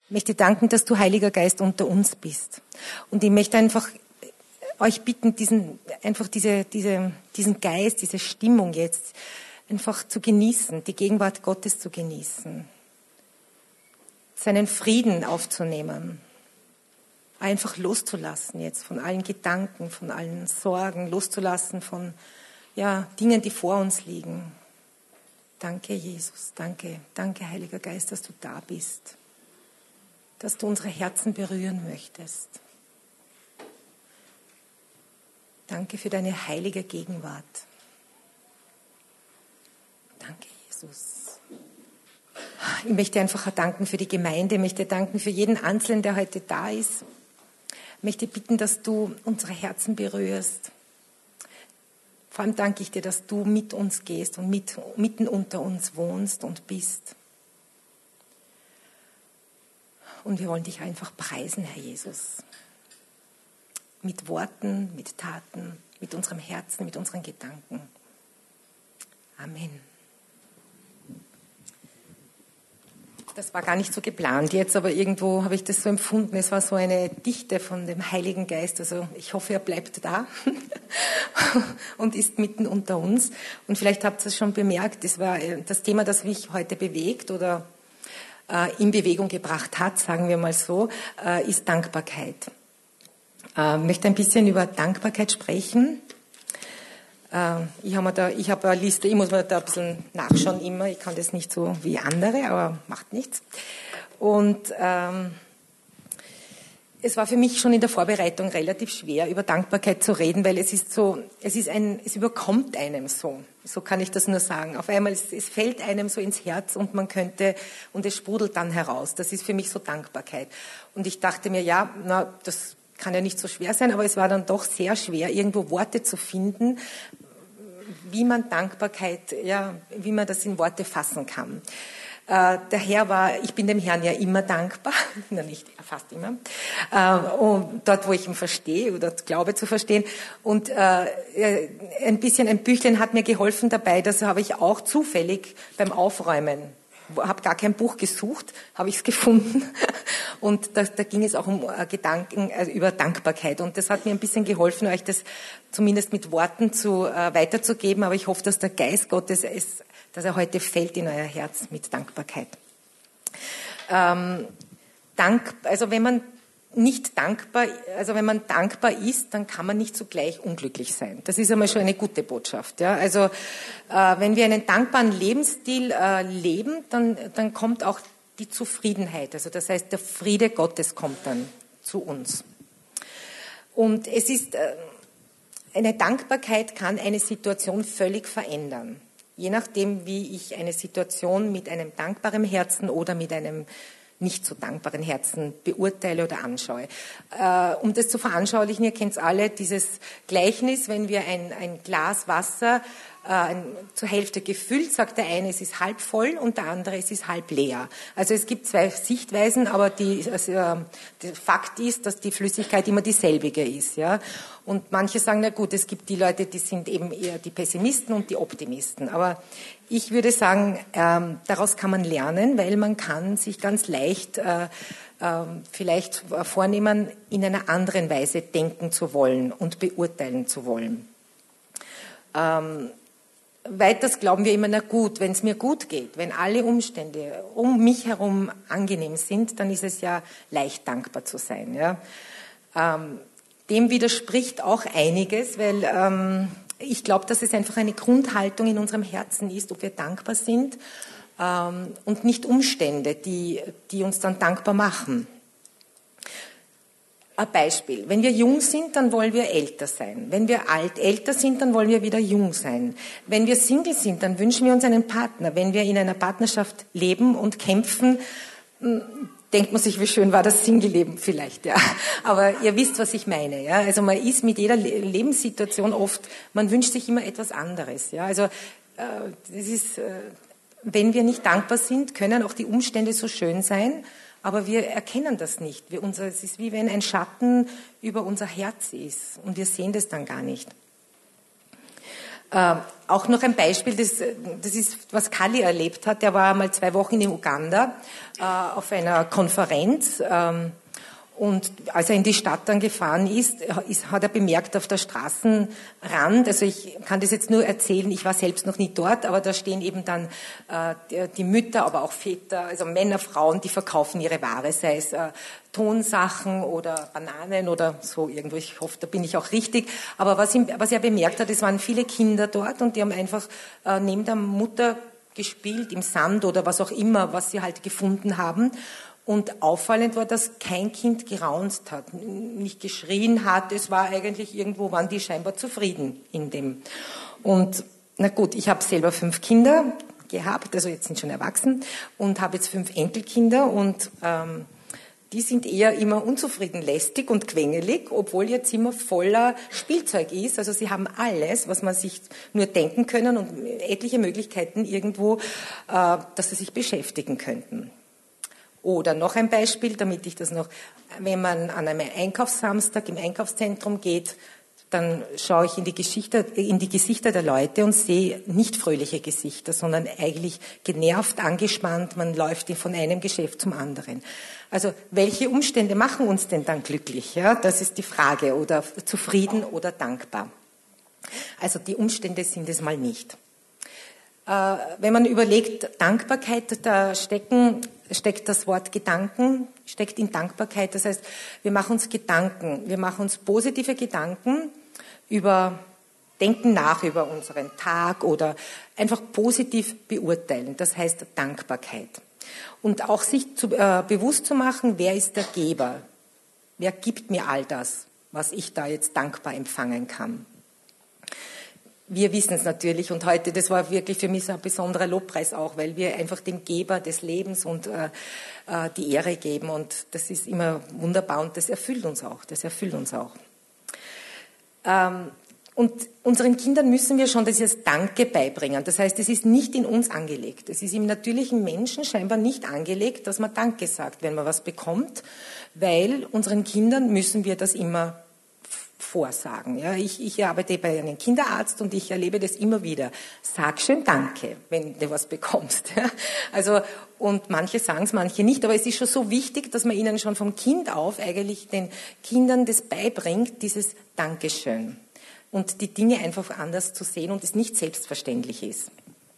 Ich möchte danken, dass du, Heiliger Geist, unter uns bist. Und ich möchte einfach euch bitten, diesen Geist, diese Stimmung jetzt einfach zu genießen, die Gegenwart Gottes zu genießen, seinen Frieden aufzunehmen, einfach loszulassen jetzt von allen Gedanken, von allen Sorgen, loszulassen von Dingen, die vor uns liegen. Danke, Jesus, danke, Heiliger Geist, dass du da bist, dass du unsere Herzen berühren möchtest. Danke für deine heilige Gegenwart. Danke, Jesus. Ich möchte einfach danken für die Gemeinde, ich möchte danken für jeden Einzelnen, der heute da ist. Ich möchte bitten, dass du unsere Herzen berührst. Vor allem danke ich dir, dass du mit uns gehst und mitten unter uns wohnst und bist. Und wir wollen dich einfach preisen, Herr Jesus. Mit Worten, mit Taten, mit unserem Herzen, mit unseren Gedanken. Amen. Das war gar nicht so geplant jetzt, aber irgendwo habe ich das so empfunden. Es war so eine Dichte von dem Heiligen Geist. Also ich hoffe, er bleibt da und ist mitten unter uns. Und vielleicht habt ihr es schon bemerkt, das war das Thema, das mich heute bewegt oder in Bewegung gebracht hat, sagen wir mal so, ist Dankbarkeit. Ich möchte ein bisschen über Dankbarkeit sprechen. Ich habe eine Liste, ich muss mir da ein bisschen nachschauen immer. Ich kann das nicht so wie andere, aber macht nichts. Und es war für mich schon in der Vorbereitung relativ schwer, über Dankbarkeit zu reden, weil es überkommt einem so. So kann ich das nur sagen. Auf einmal, es fällt einem so ins Herz und es sprudelt dann heraus. Das ist für mich so Dankbarkeit. Und ich dachte mir, das kann ja nicht so schwer sein, aber es war dann doch sehr schwer, irgendwo Worte zu finden, wie man Dankbarkeit, wie man das in Worte fassen kann. Ich bin dem Herrn ja immer dankbar, nicht fast immer, und dort, wo ich ihn verstehe oder glaube zu verstehen. Und ein Büchlein hat mir geholfen dabei, das habe ich auch zufällig beim Aufräumen, habe gar kein Buch gesucht, habe ich es gefunden. Und da ging es auch um Gedanken über Dankbarkeit. Und das hat mir ein bisschen geholfen, euch das zumindest mit Worten weiterzugeben. Aber ich hoffe, dass der Geist Gottes dass er heute fällt in euer Herz mit Dankbarkeit. Wenn man dankbar ist, dann kann man nicht zugleich unglücklich sein. Das ist einmal schon eine gute Botschaft. Ja? Also wenn wir einen dankbaren Lebensstil leben, dann kommt auch die Zufriedenheit. Also das heißt, der Friede Gottes kommt dann zu uns. Und es ist eine Dankbarkeit kann eine Situation völlig verändern. Je nachdem, wie ich eine Situation mit einem dankbaren Herzen oder mit einem nicht so dankbaren Herzen beurteile oder anschaue. Um das zu veranschaulichen, ihr kennt es alle, dieses Gleichnis, wenn wir ein Glas Wasser zur Hälfte gefüllt, sagt der eine, es ist halb voll und der andere, es ist halb leer. Also es gibt zwei Sichtweisen, aber der Fakt ist, dass die Flüssigkeit immer dieselbige ist. Ja? Und manche sagen, na gut, es gibt die Leute, die sind eben eher die Pessimisten und die Optimisten. Aber ich würde sagen, daraus kann man lernen, weil man kann sich ganz leicht vielleicht vornehmen, in einer anderen Weise denken zu wollen und beurteilen zu wollen. Weiters glauben wir immer, na gut, wenn es mir gut geht, wenn alle Umstände um mich herum angenehm sind, dann ist es ja leicht dankbar zu sein. Ja? Dem widerspricht auch einiges, weil ich glaube, dass es einfach eine Grundhaltung in unserem Herzen ist, ob wir dankbar sind und nicht Umstände, die uns dann dankbar machen. Ein Beispiel. Wenn wir jung sind, dann wollen wir älter sein. Wenn wir älter sind, dann wollen wir wieder jung sein. Wenn wir Single sind, dann wünschen wir uns einen Partner. Wenn wir in einer Partnerschaft leben und kämpfen, denkt man sich, wie schön war das Single-Leben vielleicht, ja. Aber ihr wisst, was ich meine, ja. Also man ist mit jeder Lebenssituation man wünscht sich immer etwas anderes, ja. Also, wenn wir nicht dankbar sind, können auch die Umstände so schön sein, aber wir erkennen das nicht. Es ist wie wenn ein Schatten über unser Herz ist und wir sehen das dann gar nicht. Auch noch ein Beispiel, das ist, was Kali erlebt hat. Der war mal 2 Wochen in Uganda auf einer Konferenz. Und als er in die Stadt dann gefahren ist, hat er bemerkt auf der Straßenrand, also ich kann das jetzt nur erzählen, ich war selbst noch nie dort, aber da stehen eben dann die Mütter, aber auch Väter, also Männer, Frauen, die verkaufen ihre Ware, sei es Tonsachen oder Bananen oder so irgendwo. Ich hoffe, da bin ich auch richtig. Aber was er bemerkt hat, es waren viele Kinder dort und die haben einfach neben der Mutter gespielt, im Sand oder was auch immer, was sie halt gefunden haben. Und auffallend war, dass kein Kind geraunzt hat, nicht geschrien hat. Es war eigentlich irgendwo, waren die scheinbar zufrieden in dem. Und na gut, ich habe selber 5 Kinder gehabt, also jetzt sind schon erwachsen und habe jetzt 5 Enkelkinder und die sind eher immer unzufrieden, lästig und quengelig, obwohl ihr Zimmer voller Spielzeug ist. Also sie haben alles, was man sich nur denken können und etliche Möglichkeiten irgendwo, dass sie sich beschäftigen könnten. Oder noch ein Beispiel, damit ich das noch, wenn man an einem Einkaufssamstag im Einkaufszentrum geht, dann schaue ich in die Gesichter der Leute und sehe nicht fröhliche Gesichter, sondern eigentlich genervt, angespannt, man läuft von einem Geschäft zum anderen. Also welche Umstände machen uns denn dann glücklich? Ja, das ist die Frage, oder zufrieden oder dankbar. Also die Umstände sind es mal nicht. Wenn man überlegt, Dankbarkeit, da steckt das Wort Gedanken, steckt in Dankbarkeit. Das heißt, wir machen uns Gedanken, wir machen uns positive Gedanken denken nach über unseren Tag oder einfach positiv beurteilen. Das heißt Dankbarkeit. Und auch sich bewusst zu machen, wer ist der Geber? Wer gibt mir all das, was ich da jetzt dankbar empfangen kann? Wir wissen es natürlich und heute, das war wirklich für mich so ein besonderer Lobpreis auch, weil wir einfach dem Geber des Lebens und die Ehre geben und das ist immer wunderbar und das erfüllt uns auch. Und unseren Kindern müssen wir schon dieses Danke beibringen. Das heißt, es ist nicht in uns angelegt. Es ist im natürlichen Menschen scheinbar nicht angelegt, dass man Danke sagt, wenn man was bekommt, weil unseren Kindern müssen wir das immer vorsagen. Ja, ich arbeite bei einem Kinderarzt und ich erlebe das immer wieder. Sag schön Danke, wenn du was bekommst. Ja, also, und manche sagen es, manche nicht, aber es ist schon so wichtig, dass man ihnen schon vom Kind auf eigentlich den Kindern das beibringt, dieses Dankeschön. Und die Dinge einfach anders zu sehen und es nicht selbstverständlich ist.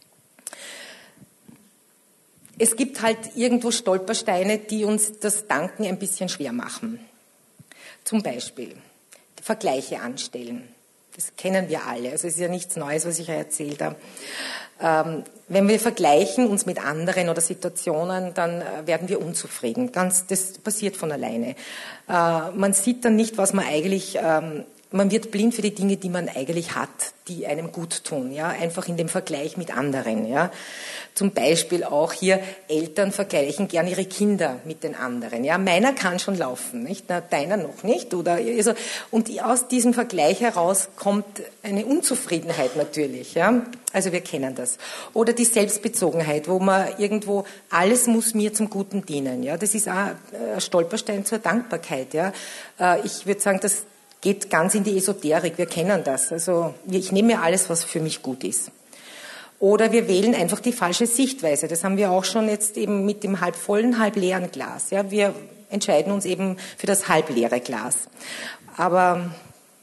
Es gibt halt irgendwo Stolpersteine, die uns das Danken ein bisschen schwer machen. Zum Beispiel Vergleiche anstellen. Das kennen wir alle. Also es ist ja nichts Neues, was ich ja erzählt habe. Wenn wir vergleichen uns mit anderen oder Situationen, dann werden wir unzufrieden. Das passiert von alleine. Man sieht dann nicht, was man eigentlich, man wird blind für die Dinge, die man eigentlich hat, die einem gut tun. Ja, einfach in dem Vergleich mit anderen. Ja, zum Beispiel auch hier Eltern vergleichen gern ihre Kinder mit den anderen. Ja, meiner kann schon laufen, nicht? Na, deiner noch nicht. Oder also, und aus diesem Vergleich heraus kommt eine Unzufriedenheit natürlich. Ja, also wir kennen das. Oder die Selbstbezogenheit, wo man irgendwo alles muss mir zum Guten dienen. Ja, das ist auch ein Stolperstein zur Dankbarkeit. Ja, ich würde sagen, das geht ganz in die Esoterik, wir kennen das. Also ich nehme mir alles, was für mich gut ist. Oder wir wählen einfach die falsche Sichtweise. Das haben wir auch schon jetzt eben mit dem halb vollen, halb leeren Glas. Ja, wir entscheiden uns eben für das halb leere Glas. Aber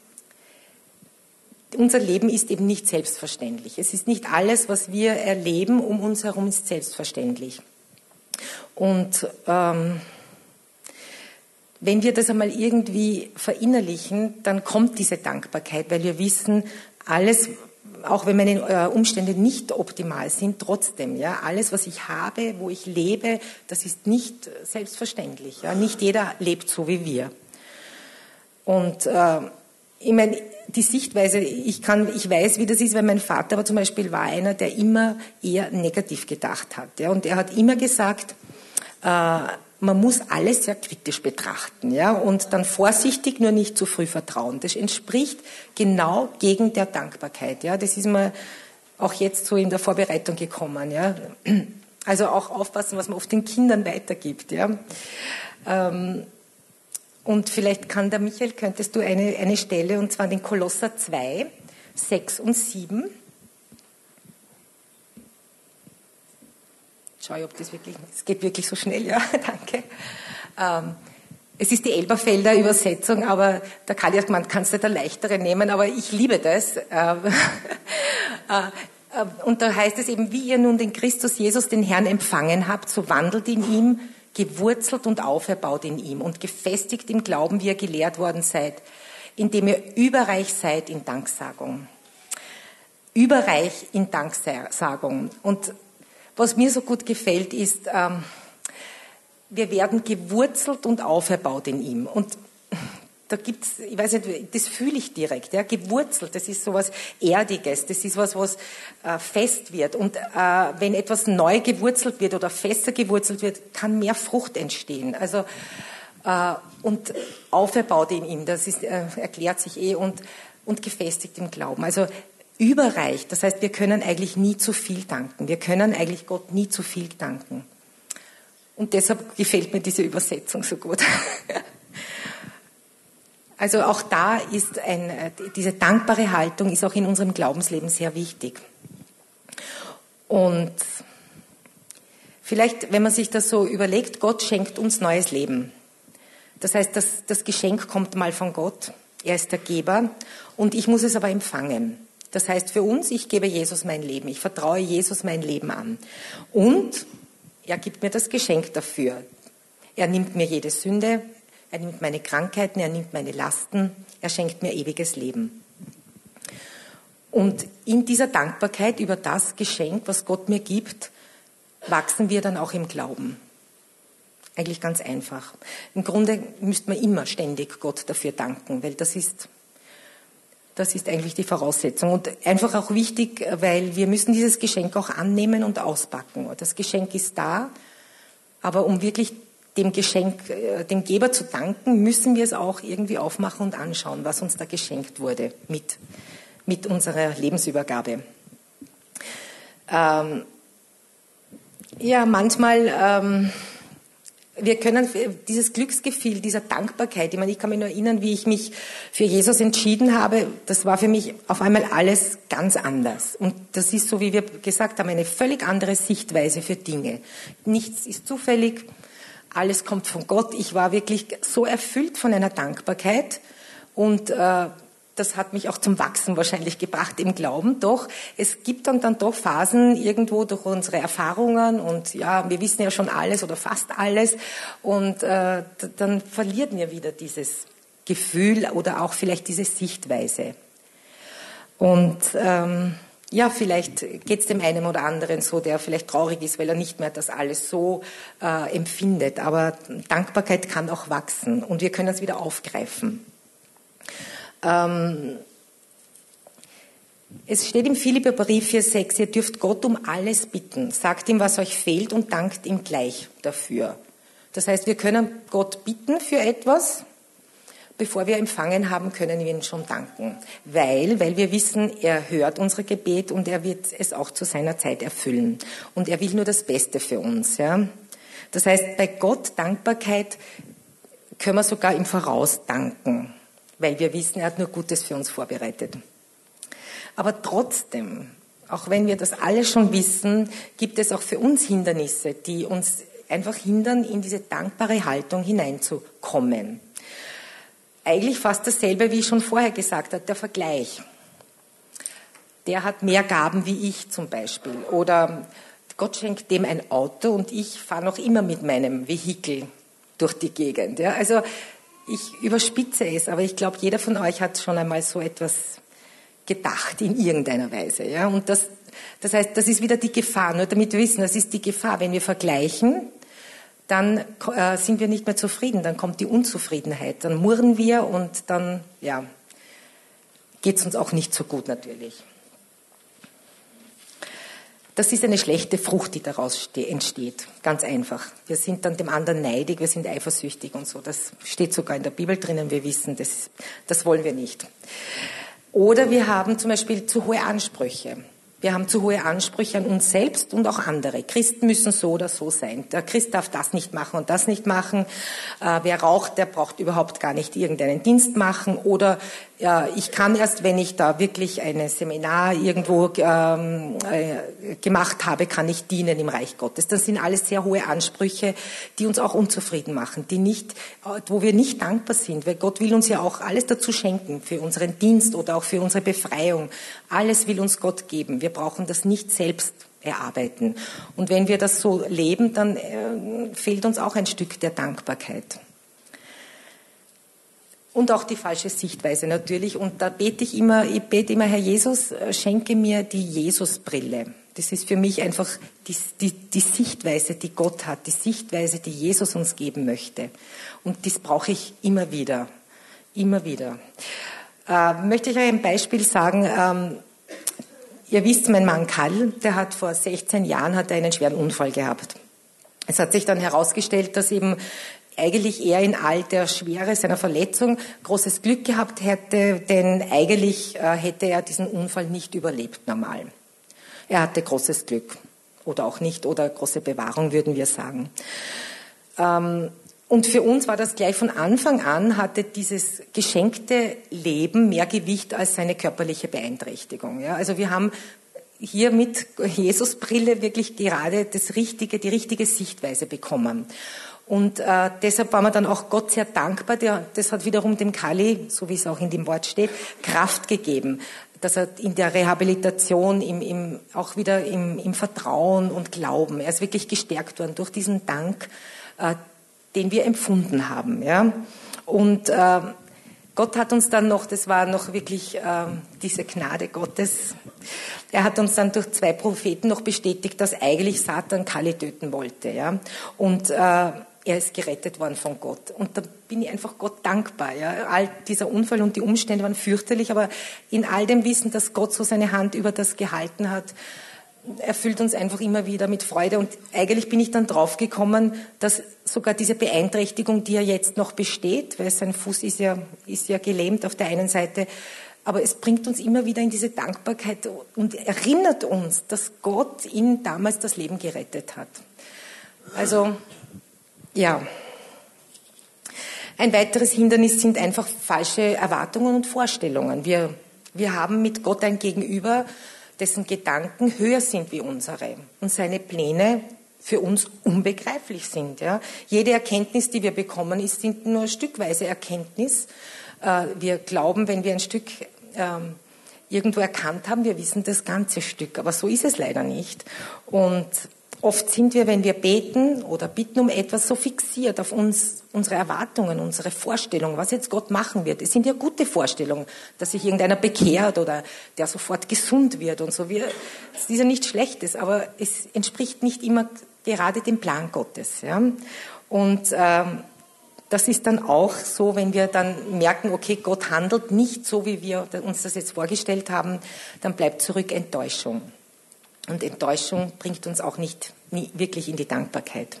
unser Leben ist eben nicht selbstverständlich. Es ist nicht alles, was wir erleben um uns herum, ist selbstverständlich. Und wenn wir das einmal irgendwie verinnerlichen, dann kommt diese Dankbarkeit, weil wir wissen, alles, auch wenn meine Umstände nicht optimal sind, trotzdem, ja, alles, was ich habe, wo ich lebe, das ist nicht selbstverständlich. Ja, nicht jeder lebt so wie wir. Und ich meine, die Sichtweise, ich weiß, wie das ist, weil mein Vater aber zum Beispiel war einer, der immer eher negativ gedacht hat. Ja, und er hat immer gesagt, man muss alles sehr kritisch betrachten, ja, und dann vorsichtig, nur nicht zu früh vertrauen. Das entspricht genau gegen der Dankbarkeit, ja. Das ist mir auch jetzt so in der Vorbereitung gekommen, ja. Also auch aufpassen, was man oft den Kindern weitergibt, ja. Und vielleicht könntest du eine Stelle, und zwar den Kolosser 2, 6 und 7. schaue ich, ob das wirklich, es geht wirklich so schnell, ja, danke. Es ist die Elberfelder Übersetzung, aber da kannst du da leichtere nehmen, aber ich liebe das. Und da heißt es eben, wie ihr nun den Christus Jesus, den Herrn, empfangen habt, so wandelt in ihm, gewurzelt und auferbaut in ihm und gefestigt im Glauben, wie ihr gelehrt worden seid, indem ihr überreich seid in Danksagung. Überreich in Danksagung. Und was mir so gut gefällt, ist, wir werden gewurzelt und auferbaut in ihm. Und da gibt's, ich weiß nicht, das fühle ich direkt, ja, gewurzelt, das ist sowas Erdiges, das ist was fest wird. Und wenn etwas neu gewurzelt wird oder fester gewurzelt wird, kann mehr Frucht entstehen. Also und auferbaut in ihm, das ist, erklärt sich und gefestigt im Glauben. Also überreich, das heißt, wir können eigentlich nie zu viel danken. Wir können eigentlich Gott nie zu viel danken. Und deshalb gefällt mir diese Übersetzung so gut. Also auch da ist diese dankbare Haltung ist auch in unserem Glaubensleben sehr wichtig. Und vielleicht, wenn man sich das so überlegt, Gott schenkt uns neues Leben. Das heißt, das Geschenk kommt mal von Gott. Er ist der Geber und ich muss es aber empfangen. Das heißt für uns, ich gebe Jesus mein Leben. Ich vertraue Jesus mein Leben an. Und er gibt mir das Geschenk dafür. Er nimmt mir jede Sünde. Er nimmt meine Krankheiten, er nimmt meine Lasten, er schenkt mir ewiges Leben. Und in dieser Dankbarkeit über das Geschenk, was Gott mir gibt, wachsen wir dann auch im Glauben. Eigentlich ganz einfach. Im Grunde müsste man immer ständig Gott dafür danken, weil das ist eigentlich die Voraussetzung. Und einfach auch wichtig, weil wir müssen dieses Geschenk auch annehmen und auspacken. Das Geschenk ist da, aber um wirklich dem Geschenk, dem Geber zu danken, müssen wir es auch irgendwie aufmachen und anschauen, was uns da geschenkt wurde mit unserer Lebensübergabe. Manchmal, wir können dieses Glücksgefühl, dieser Dankbarkeit, ich kann mich nur erinnern, wie ich mich für Jesus entschieden habe, das war für mich auf einmal alles ganz anders. Und das ist, so wie wir gesagt haben, eine völlig andere Sichtweise für Dinge. Nichts ist zufällig. Alles kommt von Gott. Ich war wirklich so erfüllt von einer Dankbarkeit und das hat mich auch zum Wachsen wahrscheinlich gebracht im Glauben. Doch es gibt dann doch Phasen irgendwo durch unsere Erfahrungen und ja, wir wissen ja schon alles oder fast alles und dann verliert mir wieder dieses Gefühl oder auch vielleicht diese Sichtweise. Und vielleicht geht es dem einen oder anderen so, der vielleicht traurig ist, weil er nicht mehr das alles so empfindet. Aber Dankbarkeit kann auch wachsen und wir können es wieder aufgreifen. Es steht im Philipperbrief 4,6, ihr dürft Gott um alles bitten. Sagt ihm, was euch fehlt und dankt ihm gleich dafür. Das heißt, wir können Gott bitten für etwas. Bevor wir empfangen haben, können wir ihm schon danken. Weil wir wissen, er hört unsere Gebet und er wird es auch zu seiner Zeit erfüllen. Und er will nur das Beste für uns. Ja? Das heißt, bei Gott Dankbarkeit können wir sogar im Voraus danken. Weil wir wissen, er hat nur Gutes für uns vorbereitet. Aber trotzdem, auch wenn wir das alles schon wissen, gibt es auch für uns Hindernisse, die uns einfach hindern, in diese dankbare Haltung hineinzukommen. Eigentlich fast dasselbe, wie ich schon vorher gesagt habe, der Vergleich. Der hat mehr Gaben wie ich zum Beispiel. Oder Gott schenkt dem ein Auto und ich fahre noch immer mit meinem Vehikel durch die Gegend. Ja, also ich überspitze es, aber ich glaube, jeder von euch hat schon einmal so etwas gedacht in irgendeiner Weise. Ja? Und das heißt, das ist wieder die Gefahr. Nur damit wir wissen, das ist die Gefahr. Wenn wir vergleichen, dann sind wir nicht mehr zufrieden, dann kommt die Unzufriedenheit, dann murren wir und dann geht es uns auch nicht so gut natürlich. Das ist eine schlechte Frucht, die daraus entsteht, ganz einfach. Wir sind dann dem anderen neidig, wir sind eifersüchtig und so, das steht sogar in der Bibel drinnen, wir wissen, das wollen wir nicht. Oder wir haben zum Beispiel zu hohe Ansprüche. Wir haben zu hohe Ansprüche an uns selbst und auch andere. Christen müssen so oder so sein. Der Christ darf das nicht machen und das nicht machen. Wer raucht, der braucht überhaupt gar nicht irgendeinen Dienst machen. Oder ja, ich kann erst, wenn ich da wirklich ein Seminar irgendwo gemacht habe, kann ich dienen im Reich Gottes. Das sind alles sehr hohe Ansprüche, die uns auch unzufrieden machen, wo wir nicht dankbar sind, weil Gott will uns ja auch alles dazu schenken, für unseren Dienst oder auch für unsere Befreiung. Alles will uns Gott geben. Wir brauchen das nicht selbst erarbeiten. Und wenn wir das so leben, dann fehlt uns auch ein Stück der Dankbarkeit. Und auch die falsche Sichtweise natürlich. Und da bete ich immer, Herr Jesus, schenke mir die Jesusbrille. Das ist für mich einfach die Sichtweise, die Gott hat, die Sichtweise, die Jesus uns geben möchte. Und das brauche ich immer wieder. Immer wieder. Möchte ich euch ein Beispiel sagen. Ihr wisst, mein Mann Karl, der hat vor 16 Jahren einen schweren Unfall gehabt. Es hat sich dann herausgestellt, dass eben eigentlich er in all der Schwere seiner Verletzung großes Glück gehabt hätte, denn eigentlich hätte er diesen Unfall nicht überlebt normal. Er hatte großes Glück oder auch nicht oder große Bewahrung, würden wir sagen. Und für uns war das gleich von Anfang an, hatte dieses geschenkte Leben mehr Gewicht als seine körperliche Beeinträchtigung. Ja, also wir haben hier mit Jesusbrille wirklich gerade die richtige Sichtweise bekommen. Und deshalb waren wir dann auch Gott sehr dankbar. Das hat wiederum dem Kali, so wie es auch in dem Wort steht, Kraft gegeben, dass er in der Rehabilitation, auch wieder im Vertrauen und Glauben, er ist wirklich gestärkt worden durch diesen Dank, den wir empfunden haben. Ja? Und Gott hat uns dann noch, das war noch wirklich diese Gnade Gottes, er hat uns dann durch 2 Propheten noch bestätigt, dass eigentlich Satan Kali töten wollte. Ja? Und er ist gerettet worden von Gott. Und da bin ich einfach Gott dankbar. Ja? All dieser Unfall und die Umstände waren fürchterlich, aber in all dem Wissen, dass Gott so seine Hand über das gehalten hat, erfüllt uns einfach immer wieder mit Freude. Und eigentlich bin ich dann draufgekommen, dass sogar diese Beeinträchtigung, die ja jetzt noch besteht, weil sein Fuß ist ja gelähmt auf der einen Seite, aber es bringt uns immer wieder in diese Dankbarkeit und erinnert uns, dass Gott ihm damals das Leben gerettet hat. Also, ja. Ein weiteres Hindernis sind einfach falsche Erwartungen und Vorstellungen. Wir haben mit Gott ein Gegenüber, dessen Gedanken höher sind wie unsere und seine Pläne für uns unbegreiflich sind. Ja. Jede Erkenntnis, die wir bekommen, sind nur stückweise Erkenntnis. Wir glauben, wenn wir ein Stück irgendwo erkannt haben, wir wissen das ganze Stück, aber so ist es leider nicht. Und oft sind wir, wenn wir beten oder bitten um etwas, so fixiert auf unsere Erwartungen, unsere Vorstellungen, was jetzt Gott machen wird. Es sind ja gute Vorstellungen, dass sich irgendeiner bekehrt oder der sofort gesund wird und so. Es ist ja nichts Schlechtes, aber es entspricht nicht immer gerade dem Plan Gottes. Ja? Und das ist dann auch so, wenn wir dann merken, okay, Gott handelt nicht so, wie wir uns das jetzt vorgestellt haben, dann bleibt zurück Enttäuschung. Und Enttäuschung bringt uns auch nicht wirklich in die Dankbarkeit.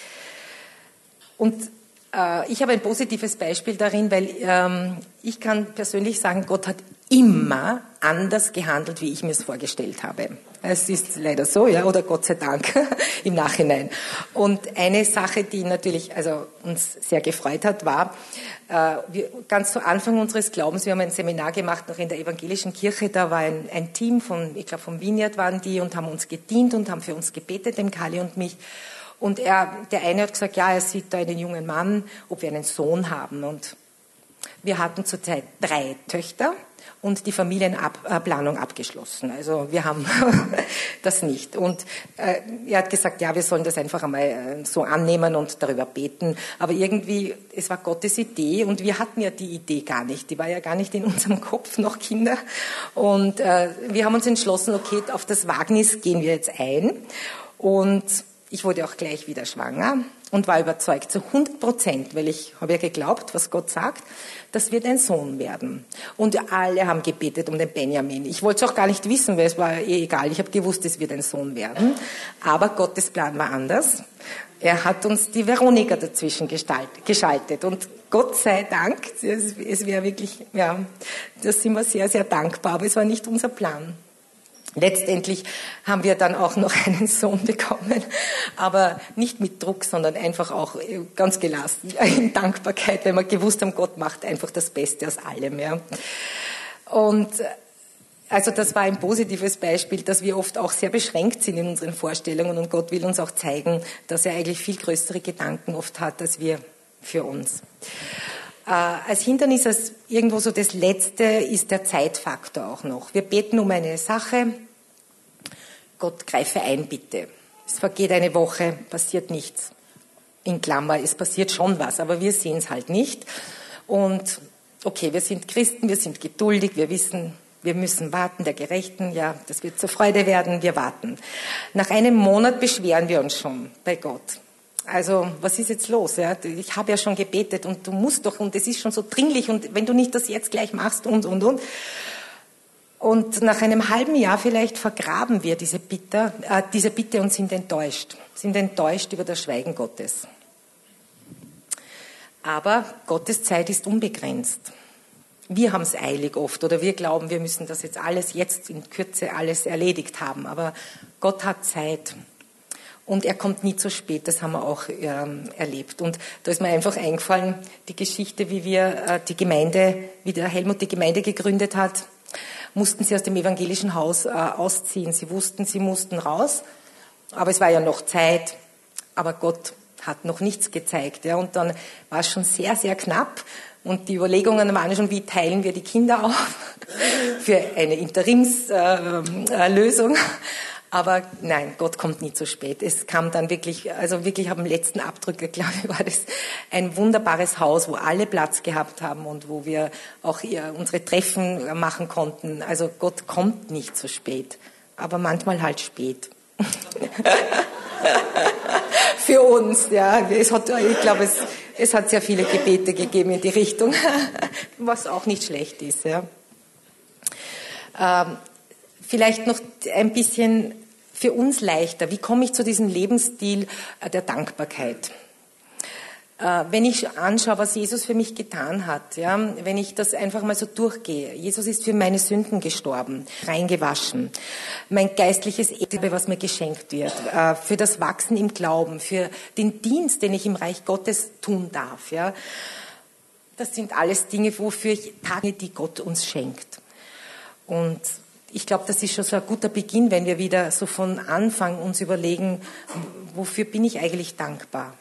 Und ich habe ein positives Beispiel darin, weil ich kann persönlich sagen, Gott hat immer anders gehandelt, wie ich mir es vorgestellt habe. Es ist leider so, ja, oder Gott sei Dank im Nachhinein. Und eine Sache, die natürlich uns sehr gefreut hat, war, ganz zu Anfang unseres Glaubens, wir haben ein Seminar gemacht, noch in der evangelischen Kirche, da war ein Team ich glaube vom Vineyard waren die und haben uns gedient und haben für uns gebetet, dem Kali und mich. Und der eine hat gesagt, ja, er sieht da einen jungen Mann, ob wir einen Sohn haben. Und wir hatten zurzeit 3 Töchter und die Familienplanung abgeschlossen. Also wir haben das nicht. Und er hat gesagt, ja, wir sollen das einfach einmal so annehmen und darüber beten. Aber irgendwie, es war Gottes Idee und wir hatten ja die Idee gar nicht. Die war ja gar nicht in unserem Kopf, noch Kinder. Und wir haben uns entschlossen, okay, auf das Wagnis gehen wir jetzt ein. Und ich wurde auch gleich wieder schwanger und war überzeugt zu 100%, weil ich habe ja geglaubt, was Gott sagt, das wird ein Sohn werden. Und alle haben gebetet um den Benjamin. Ich wollte es auch gar nicht wissen, weil es war egal. Ich habe gewusst, es wird ein Sohn werden. Aber Gottes Plan war anders. Er hat uns die Veronika dazwischen geschaltet. Und Gott sei Dank, es wäre wirklich, ja, das sind wir sehr, sehr dankbar. Aber es war nicht unser Plan. Letztendlich haben wir dann auch noch einen Sohn bekommen, aber nicht mit Druck, sondern einfach auch ganz gelassen, in Dankbarkeit, weil wir gewusst haben, Gott macht einfach das Beste aus allem. Ja. Und also das war ein positives Beispiel, dass wir oft auch sehr beschränkt sind in unseren Vorstellungen und Gott will uns auch zeigen, dass er eigentlich viel größere Gedanken oft hat als wir für uns. Als Hindernis, als irgendwo so das Letzte, ist der Zeitfaktor auch noch. Wir beten um eine Sache, Gott greife ein, bitte. Es vergeht eine Woche, passiert nichts. In Klammer, es passiert schon was, aber wir sehen es halt nicht. Und okay, wir sind Christen, wir sind geduldig, wir wissen, wir müssen warten, der Gerechten, ja, das wird zur Freude werden, wir warten. Nach einem Monat beschweren wir uns schon bei Gott. Also, was ist jetzt los? Ja? Ich habe ja schon gebetet und du musst doch, und es ist schon so dringlich und wenn du nicht das jetzt gleich machst und. Und nach einem halben Jahr vielleicht vergraben wir diese Bitte und sind enttäuscht über das Schweigen Gottes. Aber Gottes Zeit ist unbegrenzt. Wir haben es eilig oft oder wir glauben, wir müssen das jetzt in Kürze alles erledigt haben. Aber Gott hat Zeit. Und er kommt nie zu spät, das haben wir auch erlebt. Und da ist mir einfach eingefallen, die Geschichte, wie der Helmut die Gemeinde gegründet hat, mussten sie aus dem evangelischen Haus ausziehen. Sie wussten, sie mussten raus, aber es war ja noch Zeit. Aber Gott hat noch nichts gezeigt. Ja. Und dann war es schon sehr, sehr knapp. Und die Überlegungen waren schon, wie teilen wir die Kinder auf für eine Interimslösung. Aber nein, Gott kommt nie zu spät. Es kam dann wirklich am letzten Abdrücker, glaube ich, war das ein wunderbares Haus, wo alle Platz gehabt haben und wo wir auch unsere Treffen machen konnten. Also Gott kommt nicht zu spät, aber manchmal halt spät. Für uns, ja. Ich glaube, es hat sehr viele Gebete gegeben in die Richtung, was auch nicht schlecht ist, ja. Vielleicht noch ein bisschen für uns leichter. Wie komme ich zu diesem Lebensstil der Dankbarkeit? Wenn ich anschaue, was Jesus für mich getan hat, ja, wenn ich das einfach mal so durchgehe. Jesus ist für meine Sünden gestorben, reingewaschen. Mein geistliches Erbe, was mir geschenkt wird, für das Wachsen im Glauben, für den Dienst, den ich im Reich Gottes tun darf. Ja. Das sind alles Dinge, wofür ich Tage, die Gott uns schenkt. Und ich glaube, das ist schon so ein guter Beginn, wenn wir wieder so von Anfang uns überlegen, wofür bin ich eigentlich dankbar?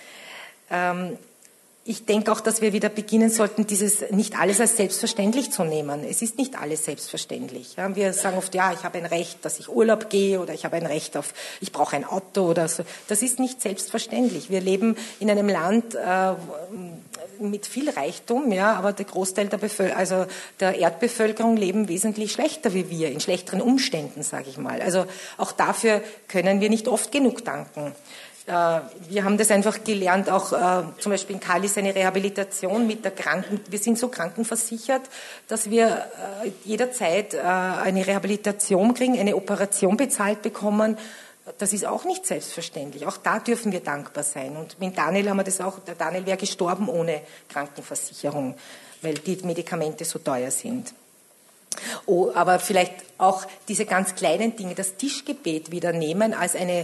Ich denke auch, dass wir wieder beginnen sollten, dieses nicht alles als selbstverständlich zu nehmen. Es ist nicht alles selbstverständlich. Ja, wir sagen oft, ja, ich habe ein Recht, dass ich Urlaub gehe oder ich habe ein Recht auf, ich brauche ein Auto oder so. Das ist nicht selbstverständlich. Wir leben in einem Land mit viel Reichtum, ja, aber der Großteil der Erdbevölkerung leben wesentlich schlechter wie wir, in schlechteren Umständen, sage ich mal. Also auch dafür können wir nicht oft genug danken. Wir haben das einfach gelernt, auch zum Beispiel in Kali seine Rehabilitation mit der wir sind so krankenversichert, dass wir jederzeit eine Rehabilitation kriegen, eine Operation bezahlt bekommen. Das ist auch nicht selbstverständlich. Auch da dürfen wir dankbar sein. Und mit Daniel haben wir das auch, der Daniel wäre gestorben ohne Krankenversicherung, weil die Medikamente so teuer sind. Oh, aber vielleicht auch diese ganz kleinen Dinge, das Tischgebet wieder nehmen als eine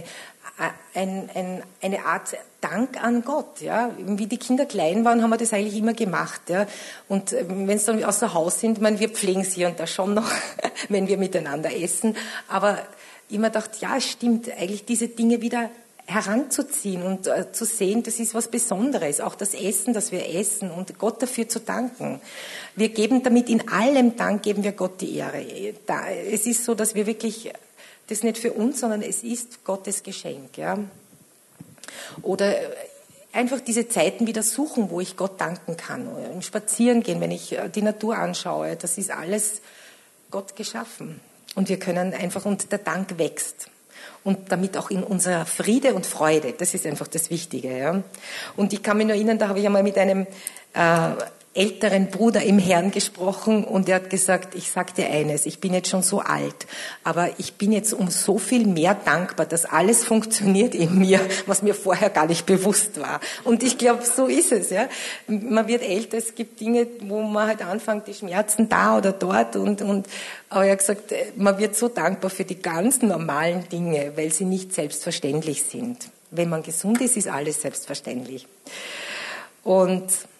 Art Dank an Gott. Ja. Wie die Kinder klein waren, haben wir das eigentlich immer gemacht. Ja. Und wenn sie dann außer Haus sind, wir pflegen sie und da schon noch, wenn wir miteinander essen. Aber immer gedacht, ja, es stimmt, eigentlich diese Dinge wieder heranzuziehen und zu sehen, das ist was Besonderes. Auch das Essen, das wir essen und Gott dafür zu danken. Wir geben damit in allem Dank, geben wir Gott die Ehre. Es ist so, dass wir wirklich, das ist nicht für uns, sondern es ist Gottes Geschenk. Ja. Oder einfach diese Zeiten wieder suchen, wo ich Gott danken kann. Oder im Spazierengehen, wenn ich die Natur anschaue, das ist alles Gott geschaffen. Und wir können einfach, und der Dank wächst. Und damit auch in unserer Friede und Freude. Das ist einfach das Wichtige. Ja. Und ich kann mich nur erinnern, da habe ich einmal mit einem älteren Bruder im Herrn gesprochen und er hat gesagt, ich sag dir eines, ich bin jetzt schon so alt, aber ich bin jetzt um so viel mehr dankbar, dass alles funktioniert in mir, was mir vorher gar nicht bewusst war. Und ich glaube, so ist es. Ja. Man wird älter, es gibt Dinge, wo man halt anfängt, die Schmerzen da oder dort aber er hat gesagt, man wird so dankbar für die ganz normalen Dinge, weil sie nicht selbstverständlich sind. Wenn man gesund ist, ist alles selbstverständlich. Und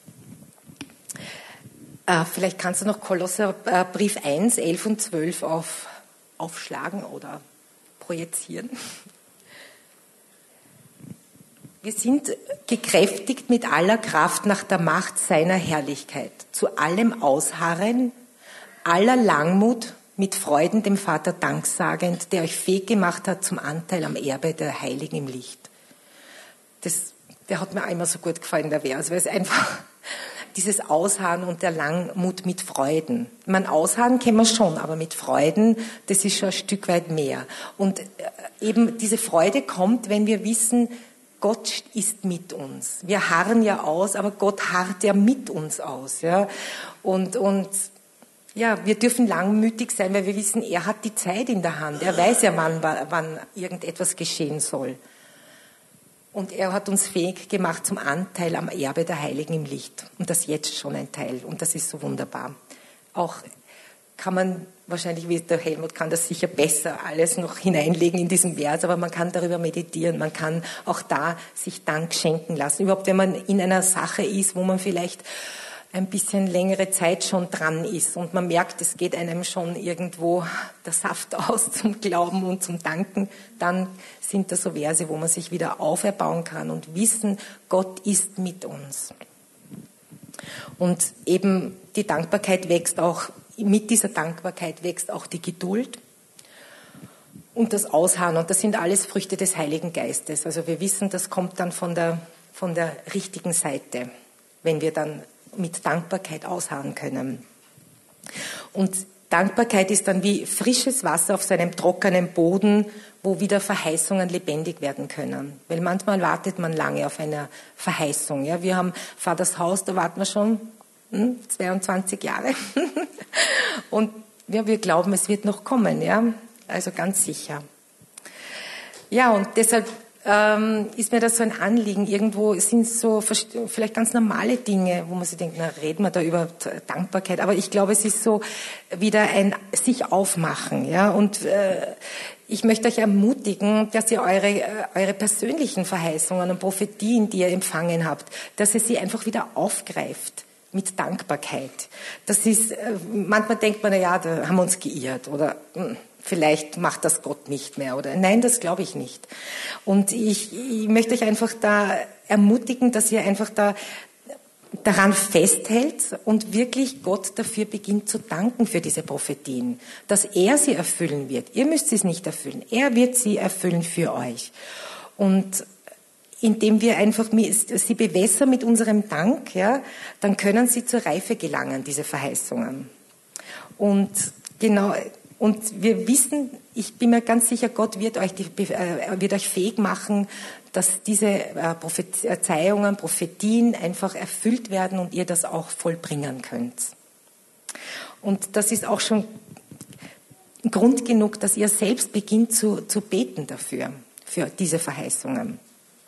vielleicht kannst du noch Kolosserbrief 1, 11 und 12 aufschlagen oder projizieren. Wir sind gekräftigt mit aller Kraft nach der Macht seiner Herrlichkeit, zu allem Ausharren, aller Langmut, mit Freuden dem Vater danksagend, der euch fähig gemacht hat zum Anteil am Erbe der Heiligen im Licht. Der hat mir auch immer so gut gefallen, der Vers, weil es einfach dieses Ausharren und der Langmut mit Freuden. Man Ausharren kennen wir schon, aber mit Freuden, das ist schon ein Stück weit mehr. Und eben diese Freude kommt, wenn wir wissen, Gott ist mit uns. Wir harren ja aus, aber Gott harrt ja mit uns aus. Ja? Und ja, wir dürfen langmütig sein, weil wir wissen, er hat die Zeit in der Hand. Er weiß ja, wann irgendetwas geschehen soll. Und er hat uns fähig gemacht zum Anteil am Erbe der Heiligen im Licht. Und das jetzt schon ein Teil. Und das ist so wunderbar. Auch kann man wahrscheinlich, wie der Helmut kann das sicher besser alles noch hineinlegen in diesen Vers, aber man kann darüber meditieren. Man kann auch da sich Dank schenken lassen. Überhaupt, wenn man in einer Sache ist, wo man vielleicht ein bisschen längere Zeit schon dran ist und man merkt, es geht einem schon irgendwo der Saft aus zum Glauben und zum Danken, dann sind das so Verse, wo man sich wieder auferbauen kann und wissen, Gott ist mit uns. Und eben die Dankbarkeit wächst auch, mit dieser Dankbarkeit wächst auch die Geduld und das Ausharren. Und das sind alles Früchte des Heiligen Geistes. Also wir wissen, das kommt dann von der richtigen Seite, wenn wir dann mit Dankbarkeit ausharren können. Und Dankbarkeit ist dann wie frisches Wasser auf so einem trockenen Boden, wo wieder Verheißungen lebendig werden können. Weil manchmal wartet man lange auf eine Verheißung. Ja, wir haben Vaters Haus, da warten wir schon 22 Jahre. Und ja, wir glauben, es wird noch kommen. Ja, also ganz sicher. Ja, und deshalb ist mir das so ein Anliegen. Irgendwo sind so vielleicht ganz normale Dinge, wo man sich denkt, na, reden wir da über Dankbarkeit. Aber ich glaube, es ist so wieder ein sich aufmachen. Ja? Und ich möchte euch ermutigen, dass ihr eure persönlichen Verheißungen und Prophetien, die ihr empfangen habt, dass ihr sie einfach wieder aufgreift mit Dankbarkeit. Das ist, manchmal denkt man, na ja, da haben wir uns geirrt oder vielleicht macht das Gott nicht mehr oder nein, das glaube ich nicht. Und ich möchte euch einfach da ermutigen, dass ihr einfach da daran festhält und wirklich Gott dafür beginnt zu danken für diese Prophetien, dass er sie erfüllen wird. Ihr müsst sie nicht erfüllen, er wird sie erfüllen für euch. Und indem wir einfach sie bewässern mit unserem Dank, ja, dann können sie zur Reife gelangen, diese Verheißungen. Und genau. Und wir wissen, ich bin mir ganz sicher, Gott wird euch fähig machen, dass diese Prophezeiungen, Prophetien einfach erfüllt werden und ihr das auch vollbringen könnt. Und das ist auch schon Grund genug, dass ihr selbst beginnt zu beten dafür, für diese Verheißungen.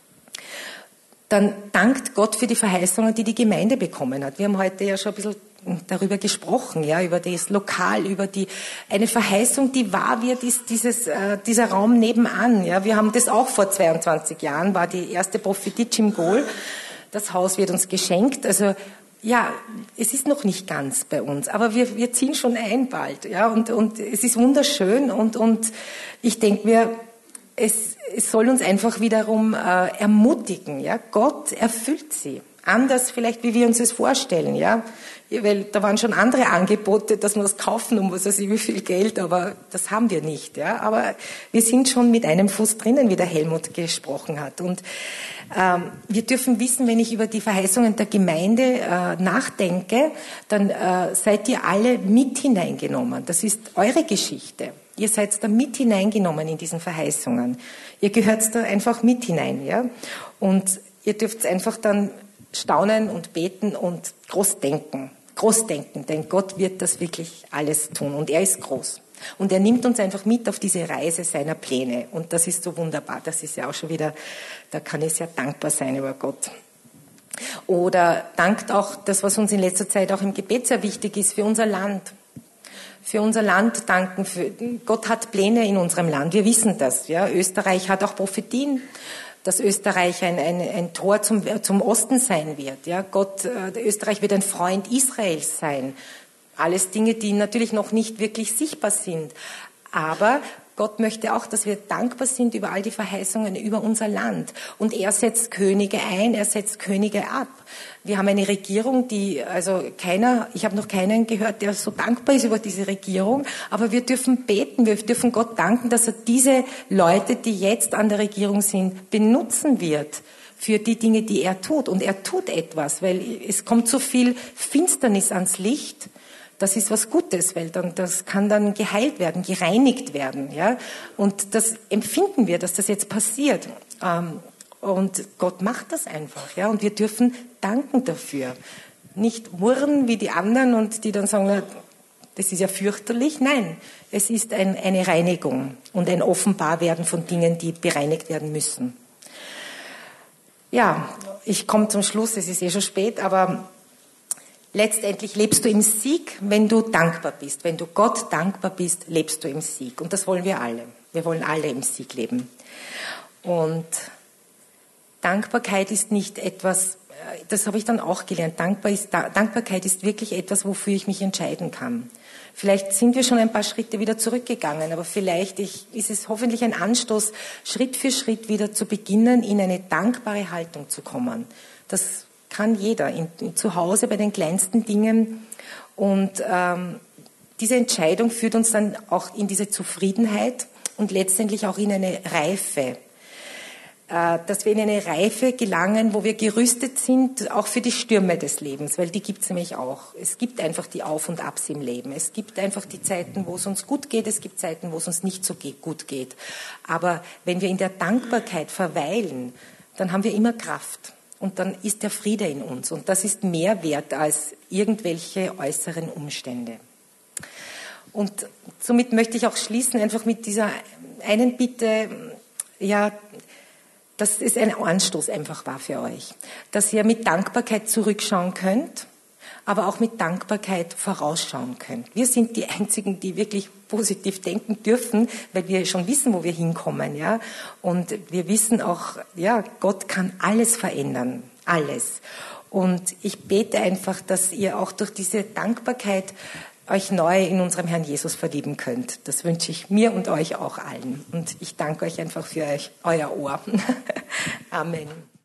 Dann dankt Gott für die Verheißungen, die die Gemeinde bekommen hat. Wir haben heute ja schon ein bisschen darüber gesprochen, ja, über das Lokal, über eine Verheißung, die wahr wird, ist dieser Raum nebenan, ja. Wir haben das auch vor 22 Jahren, war die erste Prophetie Chimgol. Das Haus wird uns geschenkt, also, ja, es ist noch nicht ganz bei uns, aber wir ziehen schon ein bald, ja, und es ist wunderschön und ich denke mir, es soll uns einfach wiederum ermutigen, ja. Gott erfüllt sie. Anders vielleicht, wie wir uns das vorstellen, ja. Weil da waren schon andere Angebote, dass wir das kaufen um was weiß ich wie viel Geld, aber das haben wir nicht, ja. Aber wir sind schon mit einem Fuß drinnen, wie der Helmut gesprochen hat. Und wir dürfen wissen, wenn ich über die Verheißungen der Gemeinde nachdenke, dann seid ihr alle mit hineingenommen. Das ist eure Geschichte. Ihr seid da mit hineingenommen in diesen Verheißungen. Ihr gehört da einfach mit hinein, ja. Und ihr dürft einfach dann staunen und beten und groß denken. Groß denken, denn Gott wird das wirklich alles tun und er ist groß. Und er nimmt uns einfach mit auf diese Reise seiner Pläne und das ist so wunderbar. Das ist ja auch schon wieder, da kann ich sehr dankbar sein über Gott. Oder dankt auch das, was uns in letzter Zeit auch im Gebet sehr wichtig ist, für unser Land. Für unser Land danken. Gott hat Pläne in unserem Land, wir wissen das. Ja. Österreich hat auch Prophetien, dass Österreich ein Tor zum Osten sein wird. Ja. Österreich wird ein Freund Israels sein. Alles Dinge, die natürlich noch nicht wirklich sichtbar sind. Aber Gott möchte auch, dass wir dankbar sind über all die Verheißungen über unser Land. Und er setzt Könige ein, er setzt Könige ab. Wir haben eine Regierung, ich habe noch keinen gehört, der so dankbar ist über diese Regierung. Aber wir dürfen beten, wir dürfen Gott danken, dass er diese Leute, die jetzt an der Regierung sind, benutzen wird für die Dinge, die er tut. Und er tut etwas, weil es kommt so viel Finsternis ans Licht. Das ist was Gutes, weil das kann dann geheilt werden, gereinigt werden, ja. Und das empfinden wir, dass das jetzt passiert. Und Gott macht das einfach, ja. Und wir dürfen danken dafür. Nicht murren wie die anderen und die dann sagen, na, das ist ja fürchterlich. Nein, es ist eine Reinigung und ein Offenbarwerden von Dingen, die bereinigt werden müssen. Ja, ich komme zum Schluss, es ist schon spät, aber letztendlich lebst du im Sieg, wenn du dankbar bist. Wenn du Gott dankbar bist, lebst du im Sieg. Und das wollen wir alle. Wir wollen alle im Sieg leben. Und Dankbarkeit ist nicht etwas, das habe ich dann auch gelernt, Dankbarkeit ist wirklich etwas, wofür ich mich entscheiden kann. Vielleicht sind wir schon ein paar Schritte wieder zurückgegangen, aber vielleicht ist es hoffentlich ein Anstoß, Schritt für Schritt wieder zu beginnen, in eine dankbare Haltung zu kommen. Das kann jeder, zu Hause bei den kleinsten Dingen. Und diese Entscheidung führt uns dann auch in diese Zufriedenheit und letztendlich auch in eine Reife. Dass wir in eine Reife gelangen, wo wir gerüstet sind, auch für die Stürme des Lebens, weil die gibt es nämlich auch. Es gibt einfach die Auf und Abs im Leben. Es gibt einfach die Zeiten, wo es uns gut geht, es gibt Zeiten, wo es uns nicht so gut geht. Aber wenn wir in der Dankbarkeit verweilen, dann haben wir immer Kraft. Und dann ist der Friede in uns. Und das ist mehr wert als irgendwelche äußeren Umstände. Und somit möchte ich auch schließen, einfach mit dieser einen Bitte, ja, dass es ein Anstoß einfach war für euch. Dass ihr mit Dankbarkeit zurückschauen könnt, aber auch mit Dankbarkeit vorausschauen könnt. Wir sind die Einzigen, die wirklich positiv denken dürfen, weil wir schon wissen, wo wir hinkommen, ja. Und wir wissen auch, ja, Gott kann alles verändern, alles. Und ich bete einfach, dass ihr auch durch diese Dankbarkeit euch neu in unserem Herrn Jesus verlieben könnt. Das wünsche ich mir und euch auch allen. Und ich danke euch einfach für euer Ohr. Amen.